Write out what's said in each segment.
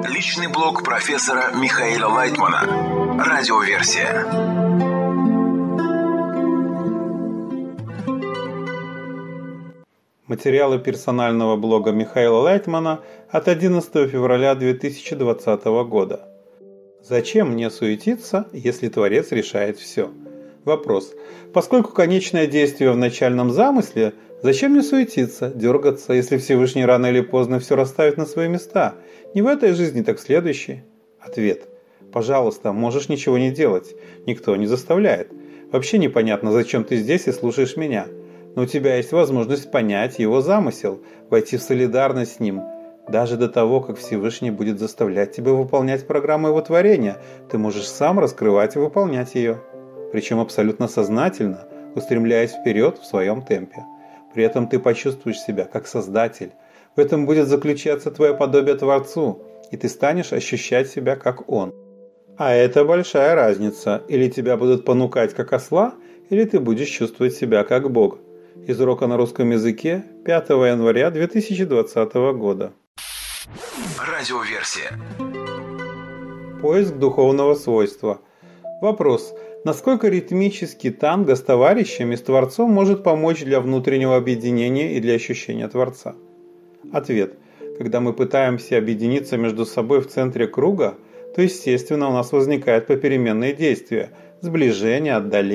Личный блог профессора Михаила Лайтмана. Радиоверсия. Материалы персонального блога Михаила Лайтмана от 11 февраля 2020 года. Зачем мне суетиться, если Творец решает все? Вопрос. Поскольку конечное действие в начальном замысле, зачем мне суетиться, дергаться, если Всевышний рано или поздно все расставит на свои места? Не в этой жизни, так в следующей. Ответ. Пожалуйста, можешь ничего не делать. Никто не заставляет. Вообще непонятно, зачем ты здесь и слушаешь меня. Но у тебя есть возможность понять его замысел, войти в солидарность с ним. Даже до того, как Всевышний будет заставлять тебя выполнять программу его творения, ты можешь сам раскрывать и выполнять ее. Причем абсолютно сознательно, устремляясь вперед в своем темпе. При этом ты почувствуешь себя как создатель. В этом будет заключаться твое подобие Творцу, и ты станешь ощущать себя как Он. А это большая разница. Или тебя будут понукать как осла, или ты будешь чувствовать себя как Бог. Из урока на русском языке 5 января 2020 года. Радиоверсия. Поиск духовного свойства. Вопрос. Насколько ритмический танго с товарищами, с Творцом может помочь для внутреннего объединения и для ощущения Творца? Ответ. Когда мы пытаемся объединиться между собой в центре круга, то естественно у нас возникают попеременные действия. Сближение,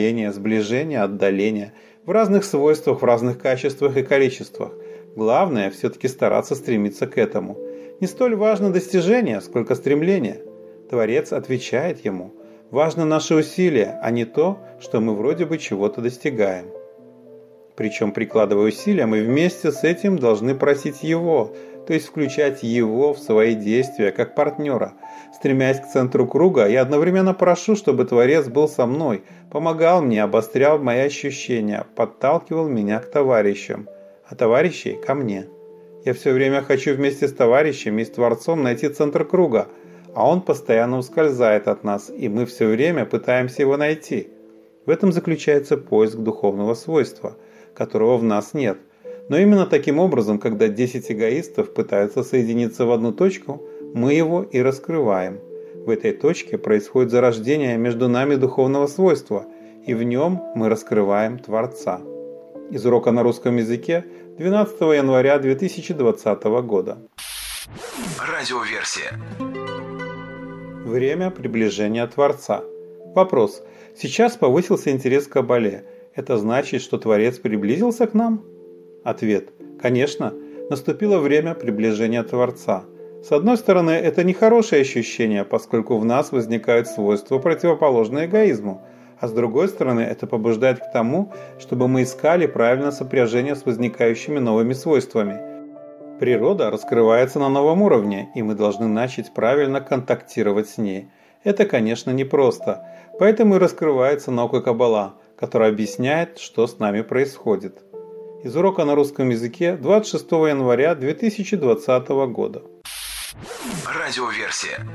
отдаление. В разных свойствах, в разных качествах и количествах. Главное все-таки стараться стремиться к этому. Не столь важно достижение, сколько стремление. Творец отвечает ему. Важно наши усилия, а не то, что мы вроде бы чего-то достигаем. Причем, прикладывая усилия, мы вместе с этим должны просить Его, то есть включать Его в свои действия, как партнера. Стремясь к центру круга, я одновременно прошу, чтобы Творец был со мной, помогал мне, обострял мои ощущения, подталкивал меня к товарищам, а товарищей ко мне. Я все время хочу вместе с товарищами и с Творцом найти центр круга, а он постоянно ускользает от нас, и мы все время пытаемся его найти. В этом заключается поиск духовного свойства, которого в нас нет. Но именно таким образом, когда 10 эгоистов пытаются соединиться в одну точку, мы его и раскрываем. В этой точке происходит зарождение между нами духовного свойства, и в нем мы раскрываем Творца. Из урока на русском языке 12 января 2020 года. Радиоверсия. Время приближения Творца. Вопрос. Сейчас повысился интерес к Кабале. Это значит, что Творец приблизился к нам? Ответ. Конечно, наступило время приближения Творца. С одной стороны, это нехорошее ощущение, поскольку в нас возникают свойства, противоположные эгоизму. А с другой стороны, это побуждает к тому, чтобы мы искали правильное сопряжение с возникающими новыми свойствами. Природа раскрывается на новом уровне, и мы должны начать правильно контактировать с ней. Это, конечно, непросто, поэтому и раскрывается наука Каббала, которая объясняет, что с нами происходит. Из урока на русском языке 26 января 2020 года. Радиоверсия.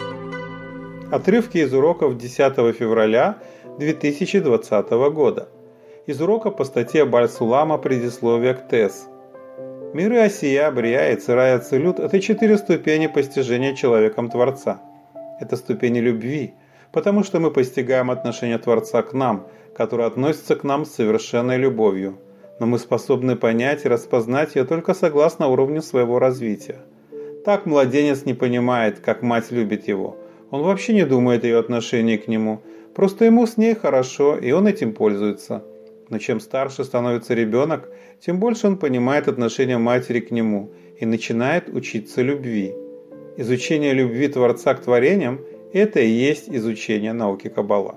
Отрывки из уроков 10 февраля 2020 года. Из урока по статье Баль-Сулама «Предисловие к ТЭС». Миры Осия, Брия, Ицера и Ацилют – это 4 ступени постижения человеком Творца. Это ступени любви, потому что мы постигаем отношение Творца к нам, которое относится к нам с совершенной любовью. Но мы способны понять и распознать ее только согласно уровню своего развития. Так младенец не понимает, как мать любит его. Он вообще не думает о ее отношении к нему. Просто ему с ней хорошо, и он этим пользуется. Но чем старше становится ребенок, тем больше он понимает отношение матери к нему и начинает учиться любви. Изучение любви Творца к творениям – это и есть изучение науки Каббала.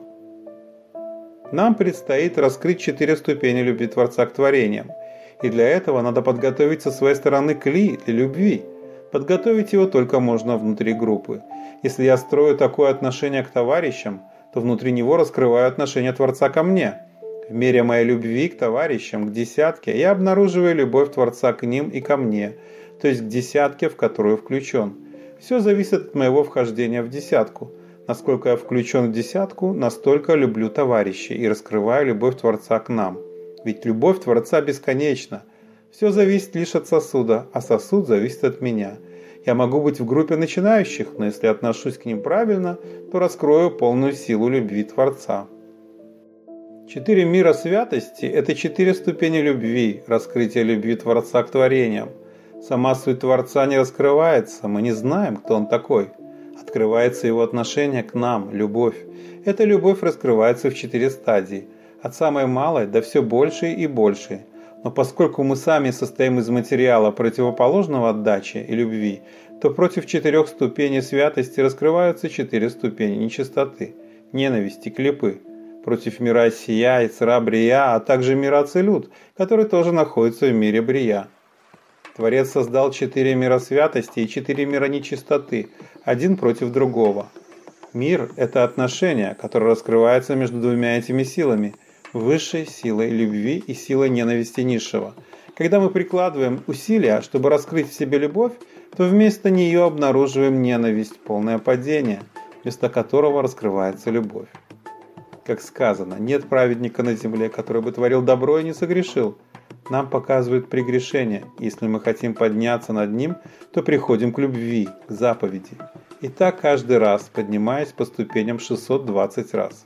Нам предстоит раскрыть 4 ступени любви Творца к творениям, и для этого надо подготовить со своей стороны кли для любви. Подготовить его только можно внутри группы. Если я строю такое отношение к товарищам, то внутри него раскрываю отношение Творца ко мне. В мере моей любви к товарищам, к десятке, я обнаруживаю любовь Творца к ним и ко мне, то есть к десятке, в которую включен. Все зависит от моего вхождения в десятку. Насколько я включен в десятку, настолько люблю товарищей и раскрываю любовь Творца к нам. Ведь любовь Творца бесконечна. Все зависит лишь от сосуда, а сосуд зависит от меня. Я могу быть в группе начинающих, но если отношусь к ним правильно, то раскрою полную силу любви Творца. 4 мира святости – это 4 ступени любви, раскрытия любви Творца к творениям. Сама суть Творца не раскрывается, мы не знаем, кто Он такой. Открывается Его отношение к нам, любовь. Эта любовь раскрывается в 4 стадии, от самой малой до все большей и большей. Но поскольку мы сами состоим из материала, противоположного отдаче и любви, то против 4 ступеней святости раскрываются 4 ступени нечистоты, ненависти, клепы. Против мира Осия, Ицра, Брия, а также мира Ацилют, который тоже находится в мире Брия. Творец создал 4 мира святости и 4 мира нечистоты, один против другого. Мир – это отношение, которое раскрывается между двумя этими силами – высшей силой любви и силой ненависти низшего. Когда мы прикладываем усилия, чтобы раскрыть в себе любовь, то вместо нее обнаруживаем ненависть, полное падение, вместо которого раскрывается любовь. Как сказано, нет праведника на земле, который бы творил добро и не согрешил. Нам показывают прегрешение. Если мы хотим подняться над ним, то приходим к любви, к заповеди. И так каждый раз, поднимаясь по ступеням 620 раз.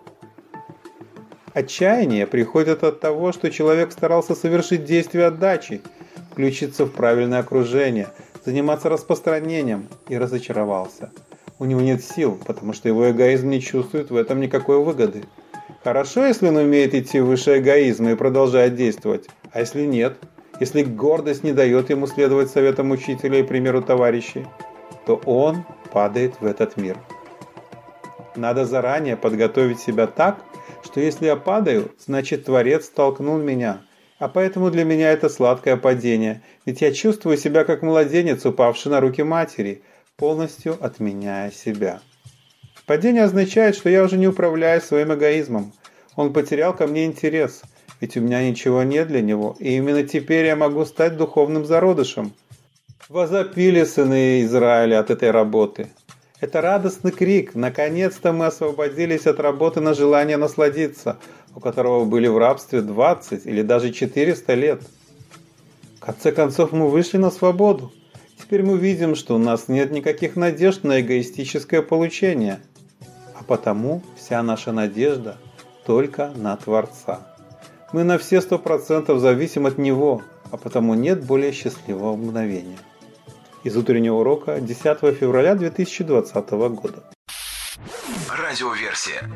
Отчаяние приходит от того, что человек старался совершить действие отдачи, включиться в правильное окружение, заниматься распространением и разочаровался. У него нет сил, потому что его эгоизм не чувствует в этом никакой выгоды. Хорошо, если он умеет идти выше эгоизма и продолжает действовать, а если нет, если гордость не дает ему следовать советам учителя и примеру товарищей, то он падает в этот мир. Надо заранее подготовить себя так, что если я падаю, значит Творец толкнул меня, а поэтому для меня это сладкое падение, ведь я чувствую себя как младенец, упавший на руки матери, полностью отменяя себя. Падение означает, что я уже не управляю своим эгоизмом. Он потерял ко мне интерес, ведь у меня ничего нет для него, и именно теперь я могу стать духовным зародышем. Возопили сыны Израиля от этой работы. Это радостный крик. Наконец-то мы освободились от работы на желание насладиться, у которого были в рабстве 20 или даже 400 лет. В конце концов мы вышли на свободу. Теперь мы видим, что у нас нет никаких надежд на эгоистическое получение, а потому вся наша надежда только на Творца. Мы на все 100% зависим от Него, а потому нет более счастливого мгновения. Из утреннего урока 10 февраля 2020 года. Радиоверсия.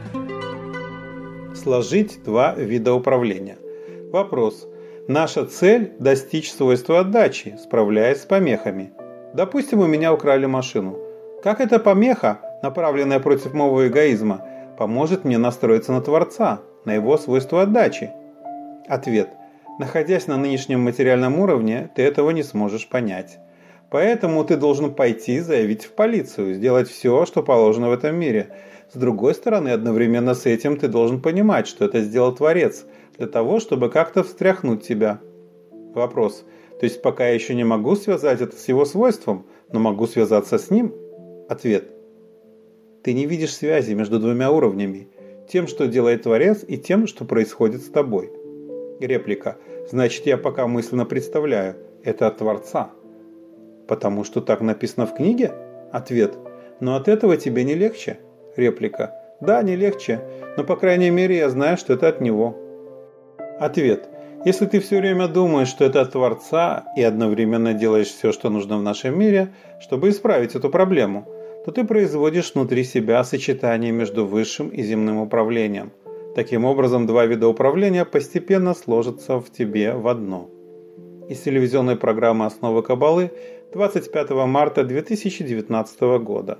Сложить 2 вида управления. Вопрос. Наша цель – достичь свойства отдачи, справляясь с помехами. Допустим, у меня украли машину. Как эта помеха, направленная против моего эгоизма, поможет мне настроиться на Творца, на его свойства отдачи? Ответ. Находясь на нынешнем материальном уровне, ты этого не сможешь понять. Поэтому ты должен пойти заявить в полицию, сделать все, что положено в этом мире. С другой стороны, одновременно с этим ты должен понимать, что это сделал Творец, для того, чтобы как-то встряхнуть тебя. Вопрос. То есть пока я еще не могу связать это с его свойством, но могу связаться с ним? Ответ. Ты не видишь связи между 2 уровнями. Тем, что делает Творец, и тем, что происходит с тобой. Реплика. Значит, я пока мысленно представляю. Это от Творца. Потому что так написано в книге? Ответ. Но от этого тебе не легче? Реплика. Да, не легче, но по крайней мере я знаю, что это от него. Ответ. Если ты все время думаешь, что это от Творца, и одновременно делаешь все, что нужно в нашем мире, чтобы исправить эту проблему, то ты производишь внутри себя сочетание между высшим и земным управлением. Таким образом, 2 вида управления постепенно сложатся в тебе в одно. Из телевизионной программы «Основы Каббалы» 25 марта 2019 года.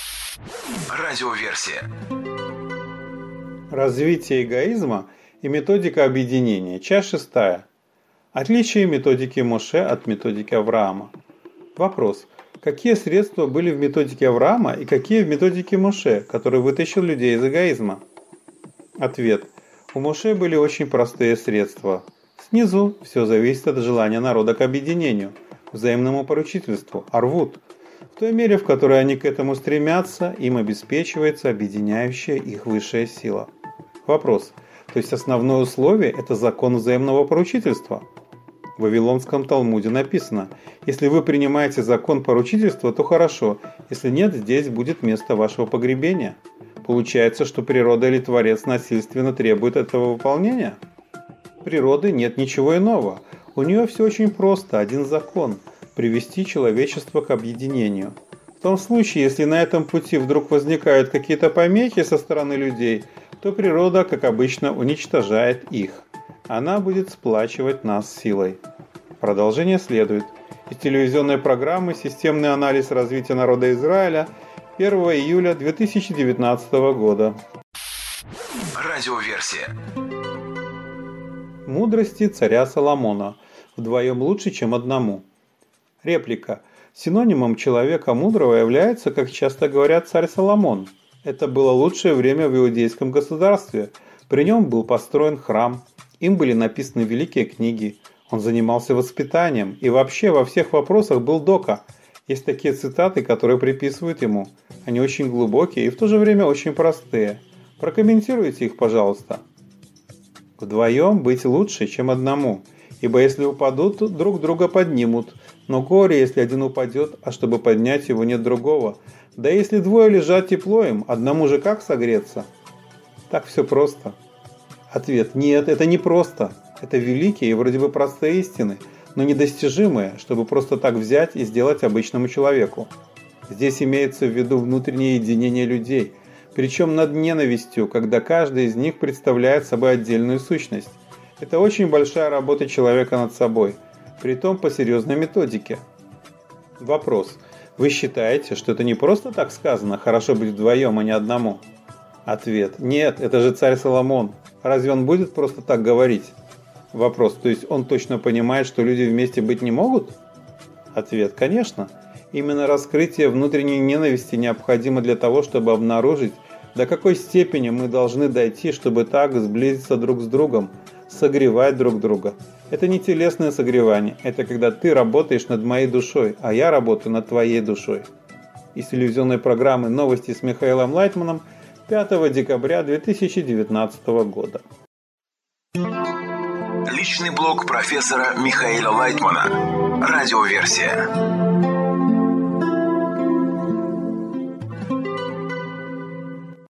Радиоверсия. Развитие эгоизма и методика объединения. Часть 6. Отличие методики Моше от методики Авраама. Вопрос. Какие средства были в методике Авраама и какие в методике Моше, который вытащил людей из эгоизма? Ответ. У Моше были очень простые средства. Снизу все зависит от желания народа к объединению, взаимному поручительству, арвут. В той мере, в которой они к этому стремятся, им обеспечивается объединяющая их высшая сила. Вопрос. То есть основное условие – это закон взаимного поручительства? В Вавилонском Талмуде написано: «Если вы принимаете закон поручительства, то хорошо, если нет, здесь будет место вашего погребения». Получается, что природа или Творец насильственно требует этого выполнения? В природе нет ничего иного. У нее все очень просто, один закон – привести человечество к объединению. В том случае, если на этом пути вдруг возникают какие-то помехи со стороны людей, то природа, как обычно, уничтожает их. Она будет сплачивать нас силой. Продолжение следует. Из телевизионной программы «Системный анализ развития народа Израиля» 1 июля 2019 года. Радиоверсия. Мудрости царя Соломона. Вдвоем лучше, чем одному. Реплика. Синонимом человека мудрого является, как часто говорят, царь Соломон. Это было лучшее время в иудейском государстве. При нем был построен храм. Им были написаны великие книги. Он занимался воспитанием и вообще во всех вопросах был дока. Есть такие цитаты, которые приписывают ему. Они очень глубокие и в то же время очень простые. Прокомментируйте их, пожалуйста. Вдвоем быть лучше, чем одному. Ибо если упадут, друг друга поднимут. Но горе, если один упадет, а чтобы поднять его нет другого. Да если двое лежат тепло им, одному же как согреться? Так все просто. Ответ: нет, это не просто. Это великие и вроде бы простые истины, но недостижимые, чтобы просто так взять и сделать обычному человеку. Здесь имеется в виду внутреннее единение людей, причем над ненавистью, когда каждый из них представляет собой отдельную сущность. Это очень большая работа человека над собой, притом по серьезной методике. Вопрос. Вы считаете, что это не просто так сказано «хорошо быть вдвоем, а не одному»? Ответ. Нет, это же царь Соломон. Разве он будет просто так говорить? Вопрос. То есть он точно понимает, что люди вместе быть не могут? Ответ. Конечно. Именно раскрытие внутренней ненависти необходимо для того, чтобы обнаружить, до какой степени мы должны дойти, чтобы так сблизиться друг с другом, согревать друг друга. Это не телесное согревание, это когда ты работаешь над моей душой, а я работаю над твоей душой. Из телевизионной программы «Новости с Михаилом Лайтманом» 5 декабря 2019 года. Личный блог профессора Михаила Лайтмана. Радиоверсия.